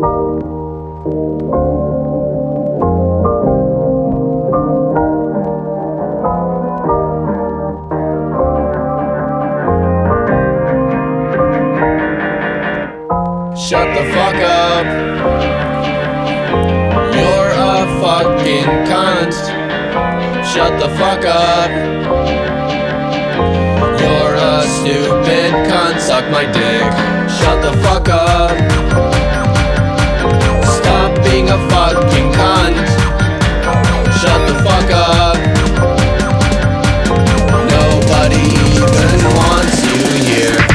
Shut the fuck up. You're a fucking cunt. Shut the fuck up. You're a stupid cunt. Suck my dick. Shut the fuck up. Stop being a fucking cunt. Shut the fuck up. Nobody even wants you here.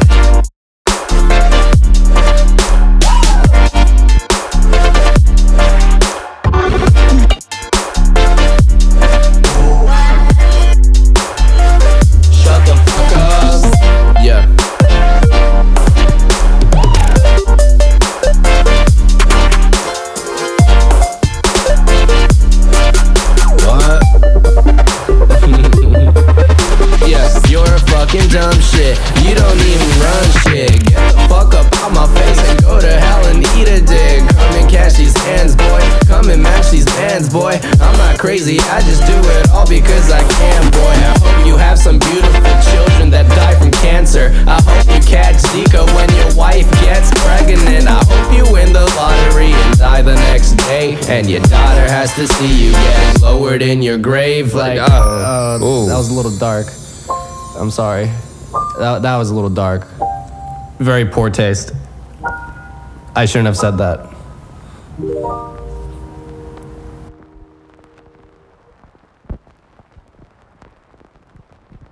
Dumb shit, you don't even run shit. Get the fuck up out my face and go to hell and eat a dick. Come and cash these hands, boy. Come and match these bands, boy. I'm not crazy, I just do it all because I can, boy. I hope you have some beautiful children that die from cancer. I hope you catch Zika when your wife gets pregnant. I hope you win the lottery and die the next day, and your daughter has to see you getting lowered in your grave. Like, that was a little dark. I'm sorry. That was a little dark. Very poor taste. I shouldn't have said that.